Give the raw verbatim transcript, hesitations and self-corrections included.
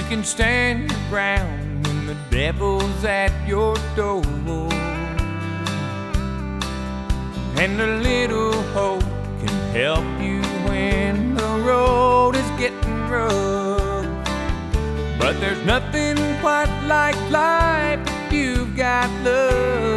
can stand your ground when the devil's at your door. And a little hope can help you when the road is getting rough. But there's nothing quite like life if you've got love.